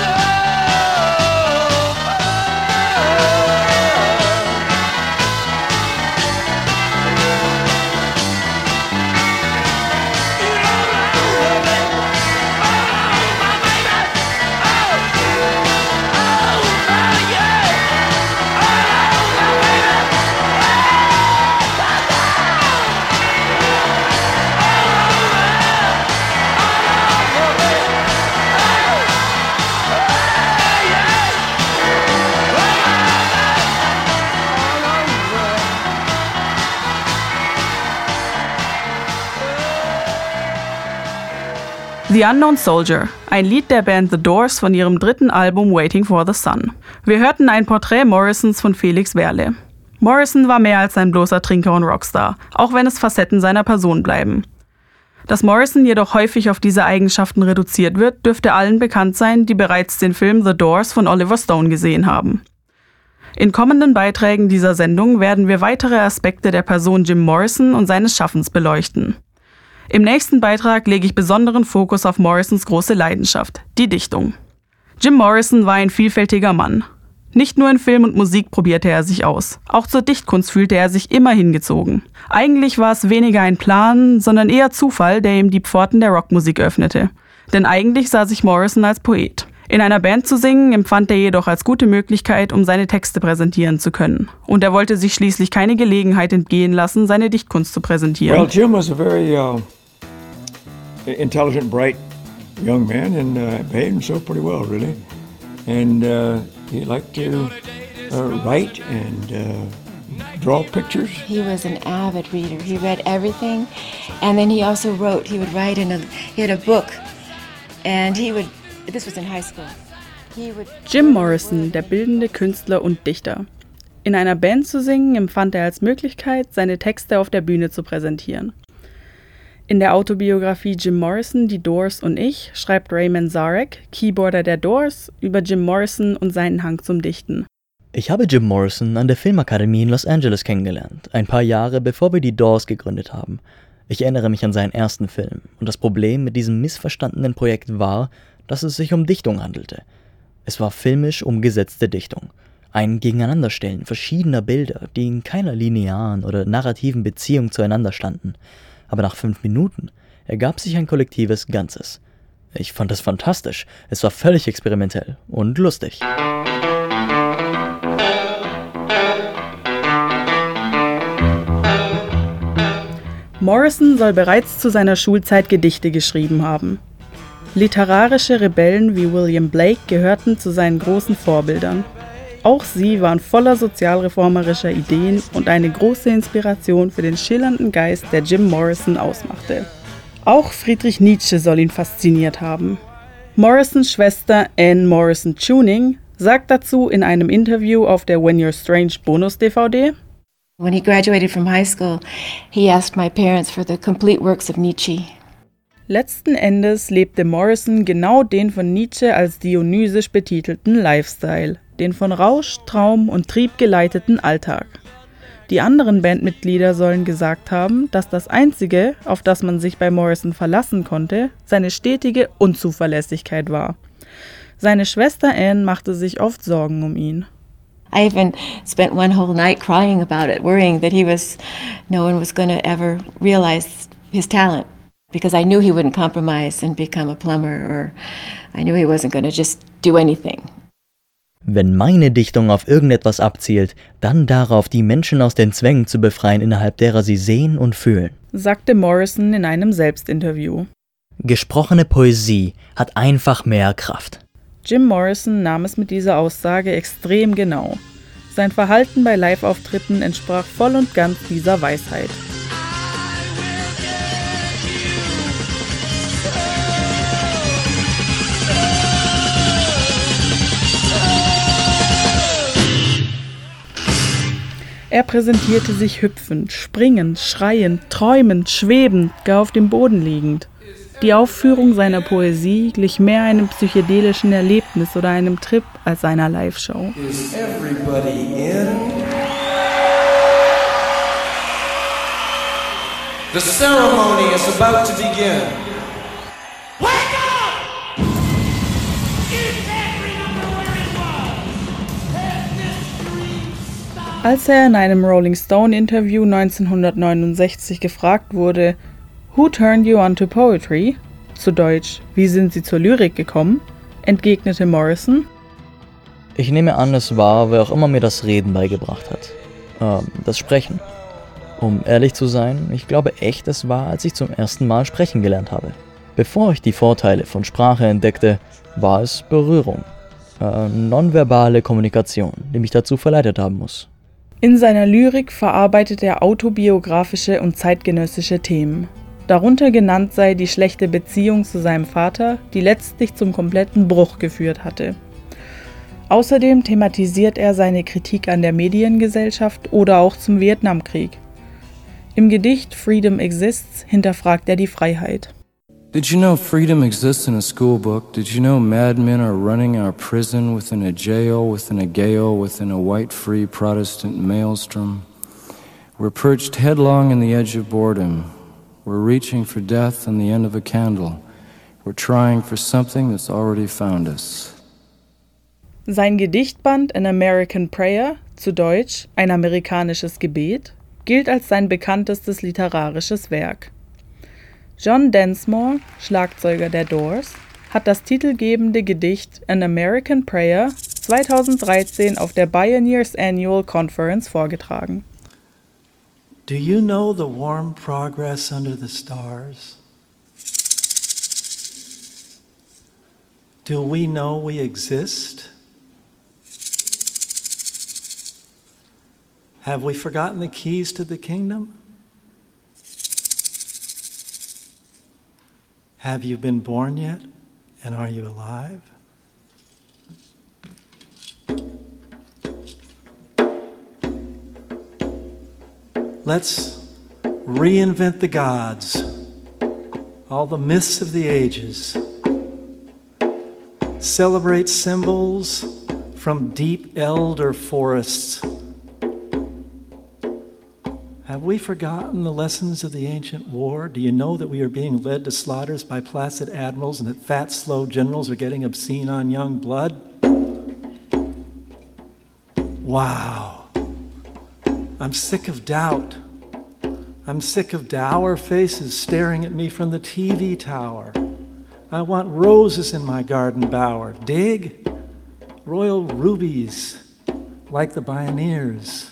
F: The Unknown Soldier, ein Lied der Band The Doors von ihrem dritten Album Waiting for the Sun. Wir hörten ein Porträt Morrisons von Felix Werle. Morrison war mehr als ein bloßer Trinker und Rockstar, auch wenn es Facetten seiner Person bleiben. Dass Morrison jedoch häufig auf diese Eigenschaften reduziert wird, dürfte allen bekannt sein, die bereits den Film The Doors von Oliver Stone gesehen haben. In kommenden Beiträgen dieser Sendung werden wir weitere Aspekte der Person Jim Morrison und seines Schaffens beleuchten. Im nächsten Beitrag lege ich besonderen Fokus auf Morrisons große Leidenschaft, die Dichtung. Jim Morrison war ein vielfältiger Mann. Nicht nur in Film und Musik probierte er sich aus, auch zur Dichtkunst fühlte er sich immer hingezogen. Eigentlich war es weniger ein Plan, sondern eher Zufall, der ihm die Pforten der Rockmusik öffnete. Denn eigentlich sah sich Morrison als Poet. In einer Band zu singen empfand er jedoch als gute Möglichkeit, um seine Texte präsentieren zu können. Und er wollte sich schließlich keine Gelegenheit entgehen lassen, seine Dichtkunst zu präsentieren.
P: Well, Jim was a very uh, intelligent, bright young man and uh, behaved himself pretty well, really. And uh, he liked to uh, write and uh, draw pictures.
Q: He was an avid reader. He read everything, and then he also wrote. He would write in a. He had a book, and he would. This was in high school. He would.
F: Jim Morrison, der bildende Künstler und Dichter. In einer Band zu singen empfand er als Möglichkeit, seine Texte auf der Bühne zu präsentieren. In der Autobiografie Jim Morrison, Die Doors und ich schreibt Ray Manzarek, Keyboarder der Doors, über Jim Morrison und seinen Hang zum Dichten.
L: Ich habe Jim Morrison an der Filmakademie in Los Angeles kennengelernt, ein paar Jahre bevor wir die Doors gegründet haben. Ich erinnere mich an seinen ersten Film und das Problem mit diesem missverstandenen Projekt war, dass es sich um Dichtung handelte. Es war filmisch umgesetzte Dichtung. Ein Gegeneinanderstellen verschiedener Bilder, die in keiner linearen oder narrativen Beziehung zueinander standen. Aber nach fünf Minuten ergab sich ein kollektives Ganzes. Ich fand es fantastisch. Es war völlig experimentell und lustig.
F: Morrison soll bereits zu seiner Schulzeit Gedichte geschrieben haben. Literarische Rebellen wie William Blake gehörten zu seinen großen Vorbildern. Auch sie waren voller sozialreformerischer Ideen und eine große Inspiration für den schillernden Geist, der Jim Morrison ausmachte. Auch Friedrich Nietzsche soll ihn fasziniert haben. Morrisons Schwester Anne Morrison Tuning sagt dazu in einem Interview auf der When You're Strange Bonus-D V D:
Q: When he graduated from high school, he asked my parents for the complete works of Nietzsche.
F: Letzten Endes lebte Morrison genau den von Nietzsche als dionysisch betitelten Lifestyle, den von Rausch, Traum und Trieb geleiteten Alltag. Die anderen Bandmitglieder sollen gesagt haben, dass das Einzige, auf das man sich bei Morrison verlassen konnte, seine stetige Unzuverlässigkeit war. Seine Schwester Anne machte sich oft Sorgen um ihn.
Q: I even spent one whole night crying about it, worrying that he was, no one was going to ever realize his talent. Because I knew he wouldn't compromise and become a plumber, or I knew he wasn't going to just do anything.
L: Wenn meine Dichtung auf irgendetwas abzielt, dann darauf, die Menschen aus den Zwängen zu befreien, innerhalb derer sie sehen und fühlen,
F: sagte Morrison in einem Selbstinterview.
L: Gesprochene Poesie hat einfach mehr Kraft.
F: Jim Morrison nahm es mit dieser Aussage extrem genau. Sein Verhalten bei Live-Auftritten entsprach voll und ganz dieser Weisheit. Er präsentierte sich hüpfend, springend, schreiend, träumend, schwebend, gar auf dem Boden liegend. Die Aufführung seiner Poesie glich mehr einem psychedelischen Erlebnis oder einem Trip als einer Live-Show.
K: Is everybody in? The ceremony is about to begin.
F: Als er in einem Rolling Stone-Interview neunzehnhundertneunundsechzig gefragt wurde, "Who turned you on to poetry?", zu Deutsch, wie sind Sie zur Lyrik gekommen, entgegnete Morrison:
L: Ich nehme an, es war, wer auch immer mir das Reden beigebracht hat. Ähm, das Sprechen. Um ehrlich zu sein, ich glaube echt, es war, als ich zum ersten Mal sprechen gelernt habe. Bevor ich die Vorteile von Sprache entdeckte, war es Berührung. Äh, nonverbale Kommunikation, die mich dazu verleitet haben muss.
F: In seiner Lyrik verarbeitet er autobiografische und zeitgenössische Themen. Darunter genannt sei die schlechte Beziehung zu seinem Vater, die letztlich zum kompletten Bruch geführt hatte. Außerdem thematisiert er seine Kritik an der Mediengesellschaft oder auch zum Vietnamkrieg. Im Gedicht Freedom Exists hinterfragt er die Freiheit.
R: Did you know freedom exists in a school book? Did you know madmen are running our prison within a jail, within a gale, within a white free Protestant maelstrom? We're perched headlong in the edge of boredom. We're reaching for death and the end of a candle. We're trying for something that's already found us.
F: Sein Gedichtband An American Prayer, zu Deutsch Ein amerikanisches Gebet, gilt als sein bekanntestes literarisches Werk. John Densmore, Schlagzeuger der Doors, hat das titelgebende Gedicht An American Prayer zweitausenddreizehn auf der Pioneers Annual Conference vorgetragen.
S: Do you know the warm progress under the stars? Do we know we exist? Have we forgotten the keys to the kingdom? Have you been born yet, and are you alive? Let's reinvent the gods, all the myths of the ages. Celebrate symbols from deep elder forests. Have we forgotten the lessons of the ancient war? Do you know that we are being led to slaughters by placid admirals and that fat, slow generals are getting obscene on young blood? Wow. I'm sick of doubt. I'm sick of dour faces staring at me from the T V tower. I want roses in my garden bower. Dig? Royal rubies, like the Pioneers.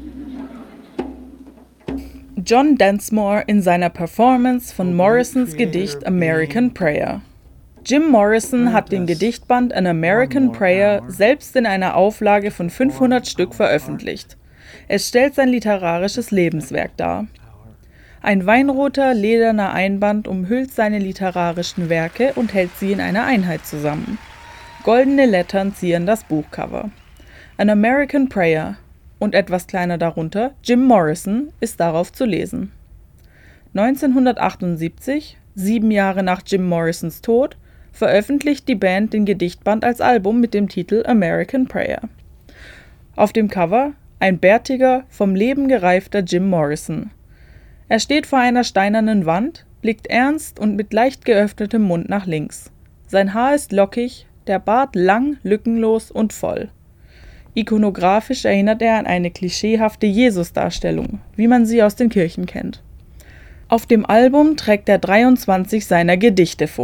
F: John Densmore in seiner Performance von Morrisons Gedicht American Prayer. Jim Morrison hat den Gedichtband An American Prayer selbst in einer Auflage von fünfhundert Stück veröffentlicht. Es stellt sein literarisches Lebenswerk dar. Ein weinroter, lederner Einband umhüllt seine literarischen Werke und hält sie in einer Einheit zusammen. Goldene Lettern zieren das Buchcover. An American Prayer und etwas kleiner darunter Jim Morrison ist darauf zu lesen. neunzehnhundertachtundsiebzig, sieben Jahre nach Jim Morrisons Tod, veröffentlicht die Band den Gedichtband als Album mit dem Titel American Prayer. Auf dem Cover ein bärtiger, vom Leben gereifter Jim Morrison. Er steht vor einer steinernen Wand, blickt ernst und mit leicht geöffnetem Mund nach links. Sein Haar ist lockig, der Bart lang, lückenlos und voll. Ikonografisch erinnert er an eine klischeehafte Jesus-Darstellung, wie man sie aus den Kirchen kennt. Auf dem Album trägt er dreiundzwanzig seiner Gedichte vor.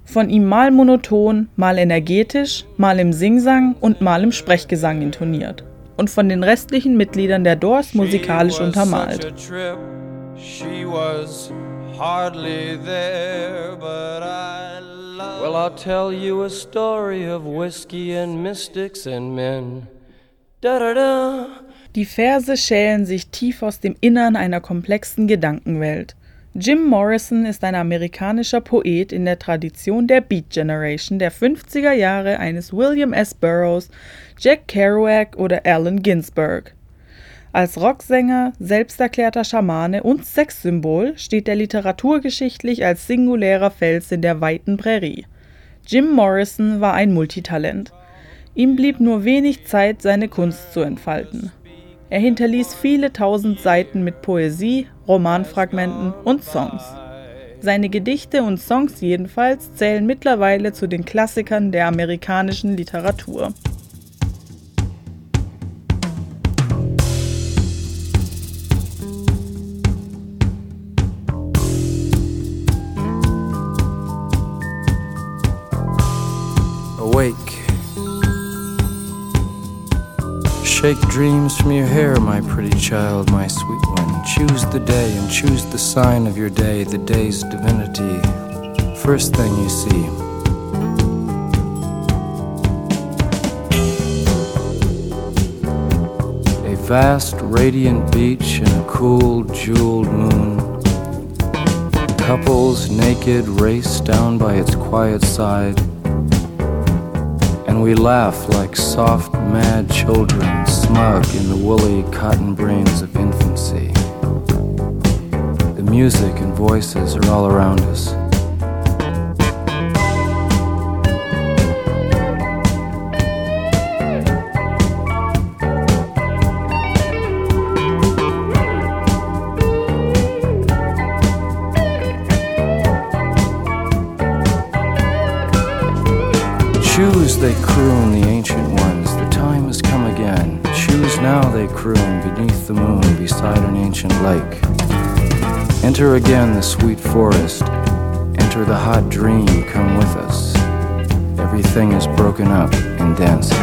F: Von ihm mal monoton, mal energetisch, mal im Singsang und mal im Sprechgesang intoniert. Und von den restlichen Mitgliedern der Doors musikalisch untermalt.
R: She was hardly there, but I love. Well, I'll tell you a story of whiskey and mystics and men. Da da da.
F: Die Verse schälen sich tief aus dem Innern einer komplexen Gedankenwelt. Jim Morrison ist ein amerikanischer Poet in der Tradition der Beat Generation der fünfziger Jahre eines William S. Burroughs, Jack Kerouac oder Allen Ginsberg. Als Rocksänger, selbsterklärter Schamane und Sexsymbol steht er literaturgeschichtlich als singulärer Fels in der weiten Prärie. Jim Morrison war ein Multitalent. Ihm blieb nur wenig Zeit, seine Kunst zu entfalten. Er hinterließ viele tausend Seiten mit Poesie, Romanfragmenten und Songs. Seine Gedichte und Songs jedenfalls zählen mittlerweile zu den Klassikern der amerikanischen Literatur.
R: Awake. Shake dreams from your hair, my pretty child, my sweet one. Choose the day and choose the sign of your day, the day's divinity. First thing you see. A vast, radiant beach and a cool, jeweled moon. Couples naked race down by its quiet side. And we laugh like soft, mad children, smug in the woolly cotton brains of infancy. The music and voices are all around us. Choose, they croon, the ancient ones, the time has come again. Choose now, they croon, beneath the moon, beside an ancient lake. Enter again the sweet forest, enter the hot dream, come with us. Everything is broken up in dances.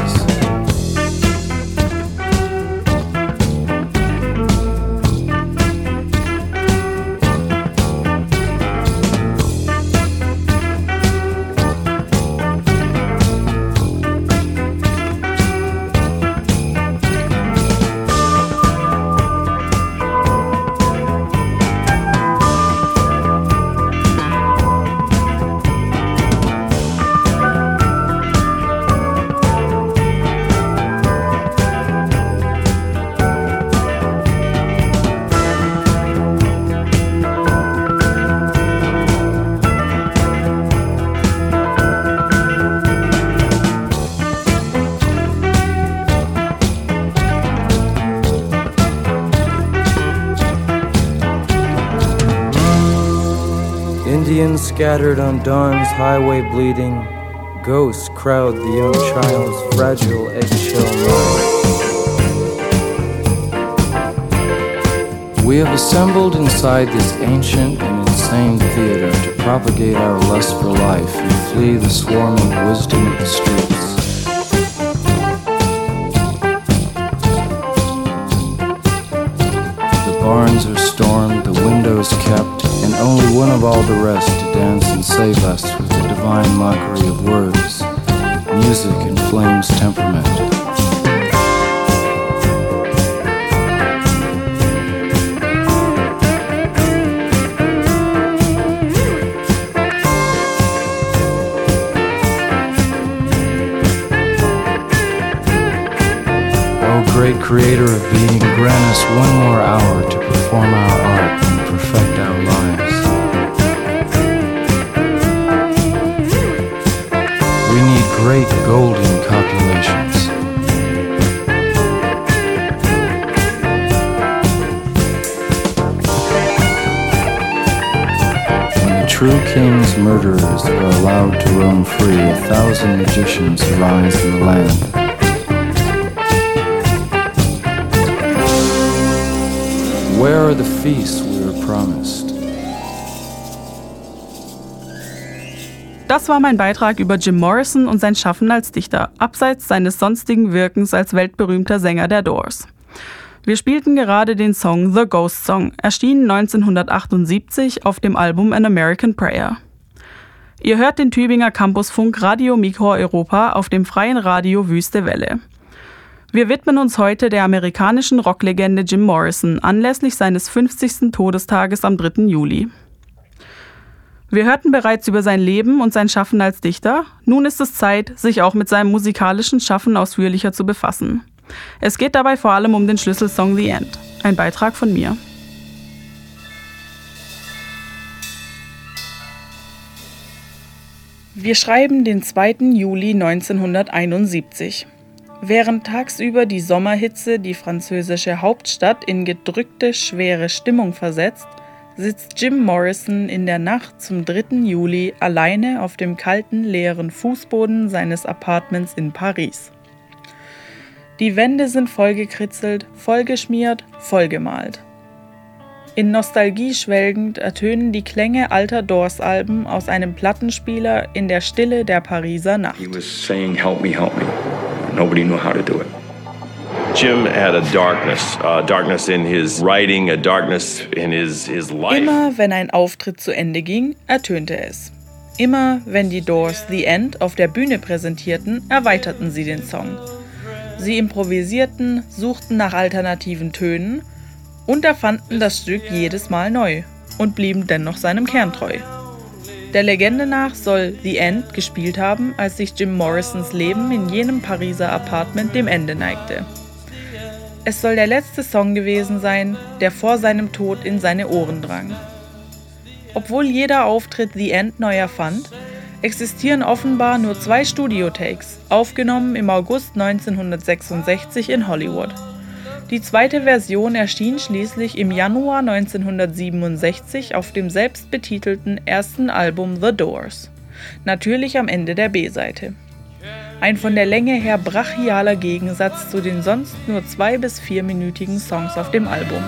R: Indians scattered on dawn's highway bleeding, ghosts crowd the young child's fragile eggshell mind. We have assembled inside this ancient and insane theater to propagate our lust for life and flee the swarming wisdom of the streets. The barns are stormed, the windows kept, and only one of all the rest to dance and save us with the divine mockery of words, music inflames temperament. Oh, great creator of being, grant us one more hour to perform our art and perfect our lives. We need great golden copulations. When the true king's murderers are allowed to roam free, a thousand magicians arise in the land. Where are the feasts we were promised?
F: Das war mein Beitrag über Jim Morrison und sein Schaffen als Dichter, abseits seines sonstigen Wirkens als weltberühmter Sänger der Doors. Wir spielten gerade den Song The Ghost Song, erschienen neunzehnhundertachtundsiebzig auf dem Album An American Prayer. Ihr hört den Tübinger Campusfunk Radio Mikro Europa auf dem freien Radio Wüste Welle. Wir widmen uns heute der amerikanischen Rocklegende Jim Morrison anlässlich seines fünfzigsten Todestages am dritten Juli. Wir hörten bereits über sein Leben und sein Schaffen als Dichter. Nun ist es Zeit, sich auch mit seinem musikalischen Schaffen ausführlicher zu befassen. Es geht dabei vor allem um den Schlüsselsong The End. Ein Beitrag von mir. Wir schreiben den zweiten Juli neunzehnhunderteinundsiebzig. Während tagsüber die Sommerhitze die französische Hauptstadt in gedrückte, schwere Stimmung versetzt, sitzt Jim Morrison in der Nacht zum dritten Juli alleine auf dem kalten, leeren Fußboden seines Appartements in Paris. Die Wände sind vollgekritzelt, vollgeschmiert, vollgemalt. In Nostalgie schwelgend ertönen die Klänge alter Doors-Alben aus einem Plattenspieler in der Stille der Pariser Nacht.
T: He was saying, "Help me, help me." Nobody knew how to do it.
U: Jim had a darkness, a darkness in his writing, a darkness in his, his life.
F: Immer wenn ein Auftritt zu Ende ging, ertönte es. Immer wenn die Doors The End auf der Bühne präsentierten, erweiterten sie den Song. Sie improvisierten, suchten nach alternativen Tönen und erfanden das Stück jedes Mal neu und blieben dennoch seinem Kern treu. Der Legende nach soll The End gespielt haben, als sich Jim Morrisons Leben in jenem Pariser Appartement dem Ende neigte. Es soll der letzte Song gewesen sein, der vor seinem Tod in seine Ohren drang. Obwohl jeder Auftritt The End neu erfand, existieren offenbar nur zwei Studio-Takes, aufgenommen im August neunzehnhundertsechsundsechzig in Hollywood. Die zweite Version erschien schließlich im Januar neunzehnhundertsiebenundsechzig auf dem selbstbetitelten ersten Album The Doors. Natürlich am Ende der B-Seite. Ein von der Länge her brachialer Gegensatz zu den sonst nur zwei- bis vierminütigen Songs auf dem Album.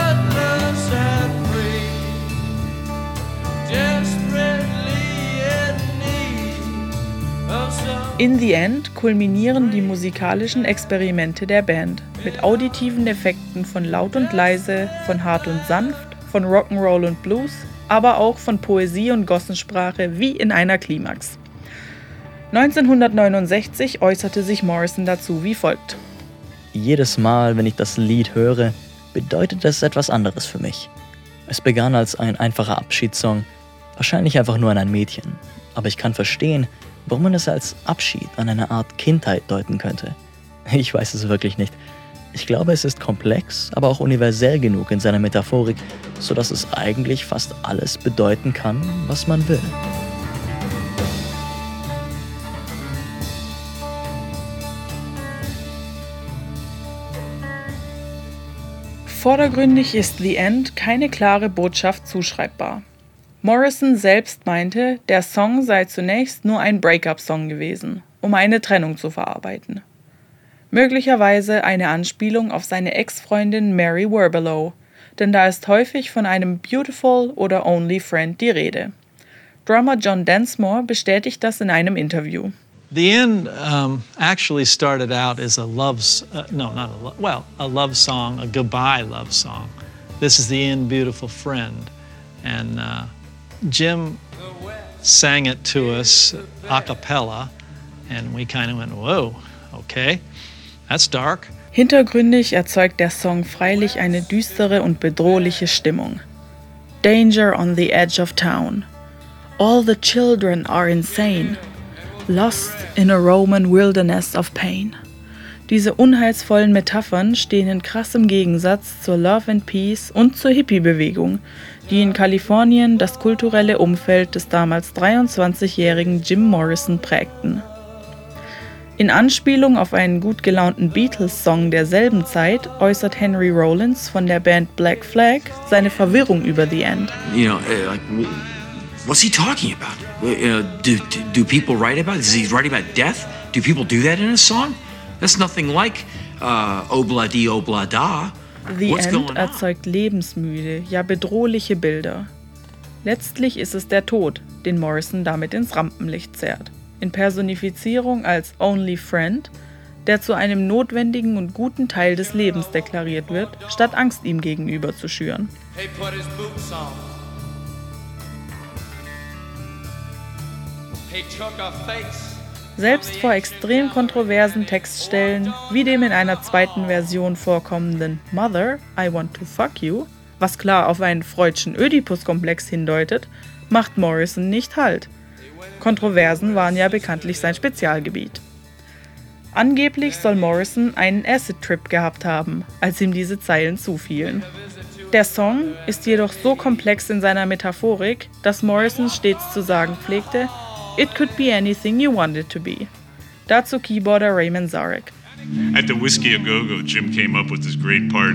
F: In The End kulminieren die musikalischen Experimente der Band mit auditiven Effekten von laut und leise, von hart und sanft, von Rock'n'Roll und Blues, aber auch von Poesie und Gossensprache wie in einer Klimax. neunzehnhundertneunundsechzig äußerte sich Morrison dazu wie folgt.
L: Jedes Mal, wenn ich das Lied höre, bedeutet es etwas anderes für mich. Es begann als ein einfacher Abschiedssong, wahrscheinlich einfach nur an ein Mädchen. Aber ich kann verstehen, warum man es als Abschied an eine Art Kindheit deuten könnte. Ich weiß es wirklich nicht. Ich glaube, es ist komplex, aber auch universell genug in seiner Metaphorik, sodass es eigentlich fast alles bedeuten kann, was man will.
F: Vordergründig ist The End keine klare Botschaft zuschreibbar. Morrison selbst meinte, der Song sei zunächst nur ein Break-up-Song gewesen, um eine Trennung zu verarbeiten. Möglicherweise eine Anspielung auf seine Ex-Freundin Mary Werbelow, denn da ist häufig von einem Beautiful oder Only Friend die Rede. Drummer John Densmore bestätigt das in einem Interview.
S: The End um, actually started out as a love, uh, no, not a, lo- well, a love song, a goodbye love song. This is the end, beautiful friend. And uh, Jim sang it to us a cappella, and we kind of went, whoa, okay, that's dark.
F: Hintergründig erzeugt der Song freilich eine düstere und bedrohliche Stimmung. Danger on the edge of town. All the children are insane. Lost in a Roman wilderness of pain. Diese unheilsvollen Metaphern stehen in krassem Gegensatz zur Love and Peace und zur Hippie-Bewegung, die in Kalifornien das kulturelle Umfeld des damals dreiundzwanzigjährigen Jim Morrison prägten. In Anspielung auf einen gut gelaunten Beatles-Song derselben Zeit äußert Henry Rollins von der Band Black Flag seine Verwirrung über The End.
V: You know, uh, like, what's he talking about? Uh, do, do, do people write about it? Is he writing about death? Do people do that in a song? That's nothing like uh, Obla-di, Obla-da.
F: The
V: What's
F: End
V: going on?
F: erzeugt lebensmüde, ja bedrohliche Bilder. Letztlich ist es der Tod, den Morrison damit ins Rampenlicht zerrt. In Personifizierung als Only Friend, der zu einem notwendigen und guten Teil des Lebens deklariert wird, statt Angst ihm gegenüber zu schüren.
K: He put his boots on. He took a face.
F: Selbst vor extrem kontroversen Textstellen, wie dem in einer zweiten Version vorkommenden Mother, I Want to Fuck You, was klar auf einen freudschen Ödipus-Komplex hindeutet, macht Morrison nicht Halt. Kontroversen waren ja bekanntlich sein Spezialgebiet. Angeblich soll Morrison einen Acid-Trip gehabt haben, als ihm diese Zeilen zufielen. Der Song ist jedoch so komplex in seiner Metaphorik, dass Morrison stets zu sagen pflegte, "It could be anything you want it to be." Dazu Keyboarder Raymond Zarek.
A: At the Whiskey A Go-Go, Jim came up with this great part.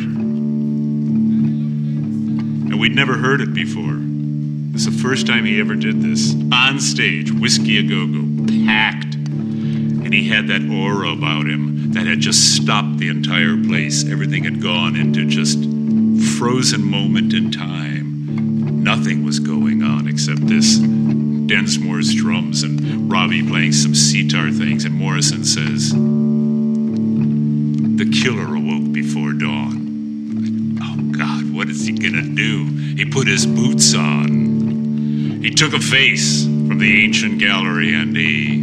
A: And we'd never heard it before. It's the first time he ever did this. On stage, Whiskey A Go-Go, packed. And he had that aura about him that had just stopped the entire place. Everything had gone into just frozen moment in time. Nothing was going on except this Densmore's drums and Robbie playing some sitar things. And Morrison says, "The killer awoke before dawn." Oh God, what is he gonna do? He put his boots on. He took a face from the ancient gallery and he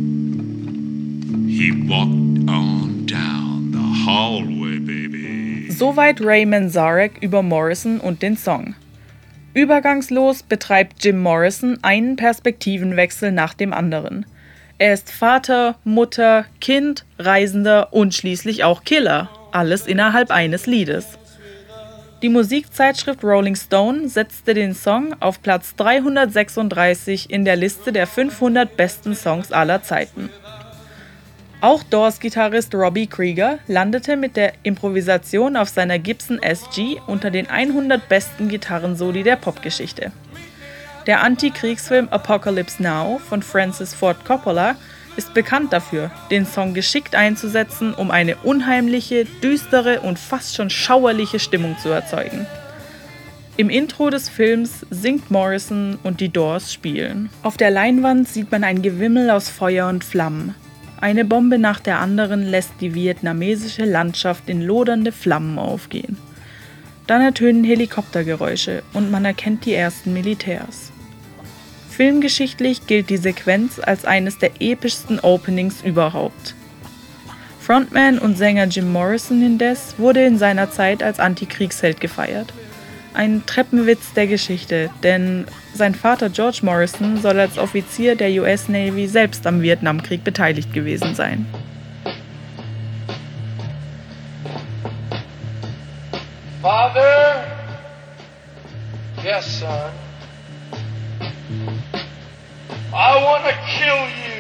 A: He walked on down the hallway, baby.
F: Soweit Raymond Zarek über Morrison und den Song. Übergangslos betreibt Jim Morrison einen Perspektivenwechsel nach dem anderen. Er ist Vater, Mutter, Kind, Reisender und schließlich auch Killer. Alles innerhalb eines Liedes. Die Musikzeitschrift Rolling Stone setzte den Song auf Platz dreihundertsechsunddreißig in der Liste der fünfhundert besten Songs aller Zeiten. Auch Doors-Gitarrist Robbie Krieger landete mit der Improvisation auf seiner Gibson S G unter den hundert besten Gitarrensoli der Popgeschichte. Der Antikriegsfilm Apocalypse Now von Francis Ford Coppola ist bekannt dafür, den Song geschickt einzusetzen, um eine unheimliche, düstere und fast schon schauerliche Stimmung zu erzeugen. Im Intro des Films singt Morrison und die Doors spielen. Auf der Leinwand sieht man ein Gewimmel aus Feuer und Flammen. Eine Bombe nach der anderen lässt die vietnamesische Landschaft in lodernde Flammen aufgehen. Dann ertönen Helikoptergeräusche und man erkennt die ersten Militärs. Filmgeschichtlich gilt die Sequenz als eines der epischsten Openings überhaupt. Frontman und Sänger Jim Morrison indes wurde in seiner Zeit als Antikriegsheld gefeiert. Ein Treppenwitz der Geschichte, denn sein Vater George Morrison soll als Offizier der U S Navy selbst am Vietnamkrieg beteiligt gewesen sein.
K: Father? Yes, son. I want to kill you.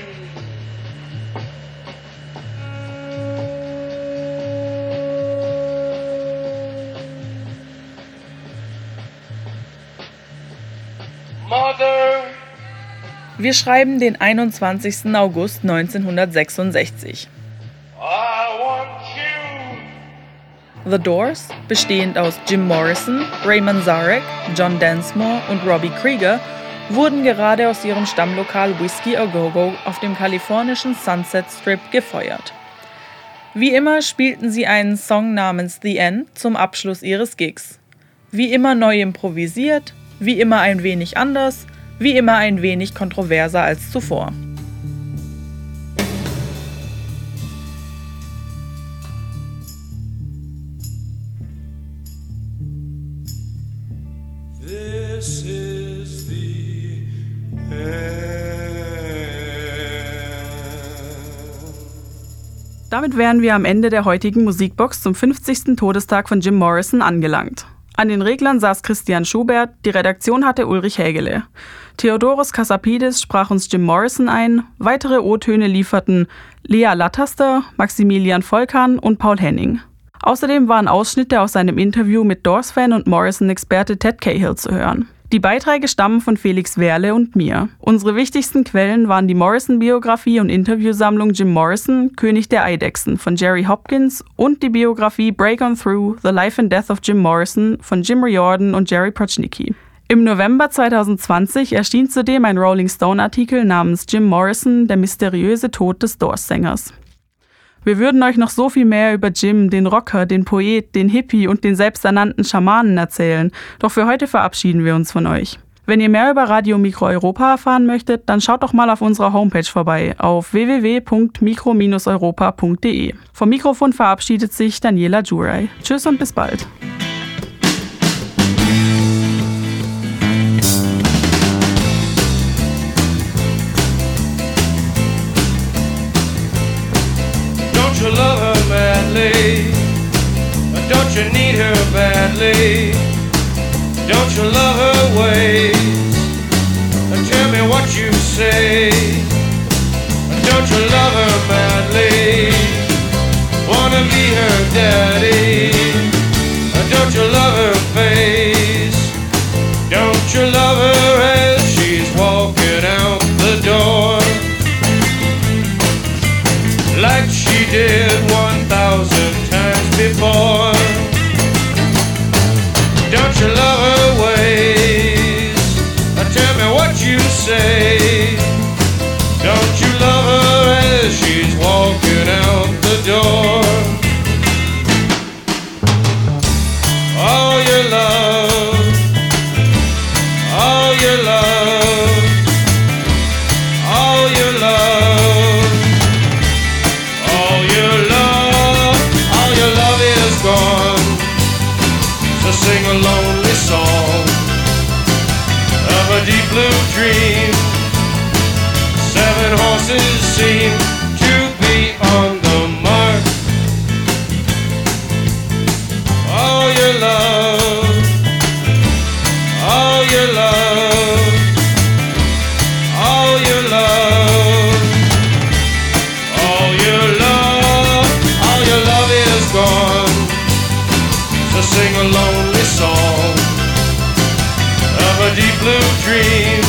K: Mother.
F: Wir schreiben den einundzwanzigsten August neunzehnhundertsechsundsechzig.
K: I want you.
F: The Doors, bestehend aus Jim Morrison, Raymond Zarek, John Densmore und Robbie Krieger, wurden gerade aus ihrem Stammlokal Whiskey A Go-Go auf dem kalifornischen Sunset Strip gefeuert. Wie immer spielten sie einen Song namens The End zum Abschluss ihres Gigs. Wie immer neu improvisiert, wie immer ein wenig anders, wie immer ein wenig kontroverser als zuvor.
K: This is the
F: Damit wären wir am Ende der heutigen Musikbox zum fünfzigsten Todestag von Jim Morrison angelangt. An den Reglern saß Christian Schubert, die Redaktion hatte Ulrich Hägele. Theodoros Kassapidis sprach uns Jim Morrison ein, weitere O-Töne lieferten Lea Lattaster, Maximilian Volkan und Paul Henning. Außerdem waren Ausschnitte aus seinem Interview mit Doors-Fan und Morrison-Experte Ted Cahill zu hören. Die Beiträge stammen von Felix Werle und mir. Unsere wichtigsten Quellen waren die Morrison-Biografie und Interviewsammlung Jim Morrison, König der Eidechsen von Jerry Hopkins und die Biografie Break On Through, The Life and Death of Jim Morrison von Jim Riordan und Jerry Prochnicki. Im November zweitausendzwanzig erschien zudem ein Rolling Stone-Artikel namens Jim Morrison, der mysteriöse Tod des Doors-Sängers. Wir würden euch noch so viel mehr über Jim, den Rocker, den Poet, den Hippie und den selbsternannten Schamanen erzählen, doch für heute verabschieden wir uns von euch. Wenn ihr mehr über Radio Mikro Europa erfahren möchtet, dann schaut doch mal auf unserer Homepage vorbei auf w w w punkt mikro Bindestrich europa punkt d e. Vom Mikrofon verabschiedet sich Daniela Juray. Tschüss und bis bald.
K: Don't you love her madly? Don't you need her badly? Don't you love her ways? Tell me what you say. Don't you love her madly? Wanna be her daddy? Don't you love her face? Don't you love her as she's walking out the door? Like she did one thousand times before. Don't you love her ways? Tell me what you say. Don't you love her as she's walking out the door? All your love, all your love, all your love, all your love, all your love is gone. So sing a lonely song of a deep blue dream. Seven horses seem to be on the mark. All your love, all your love, all your love, all your love, all your love is gone. So sing a lonely song of a deep blue dream.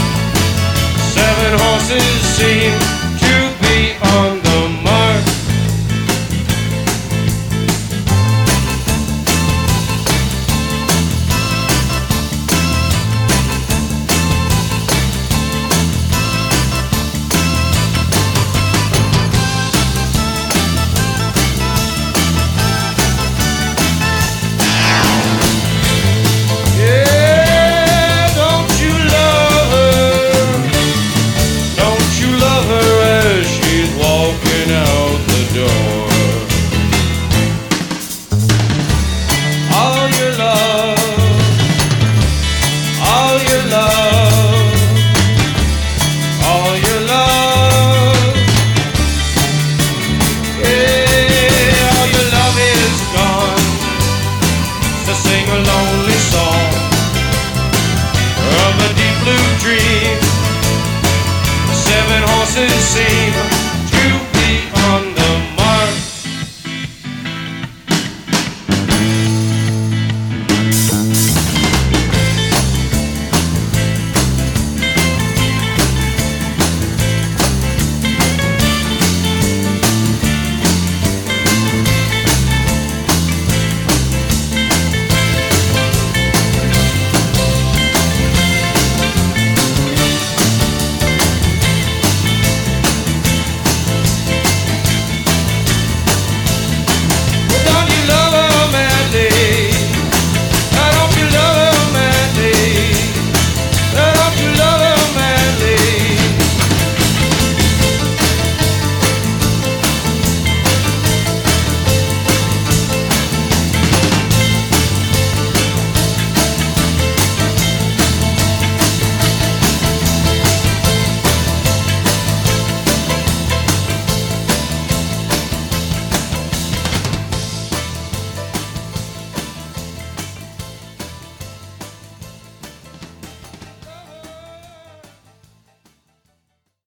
K: Seven horses seem to be on the mark. Seven horses seem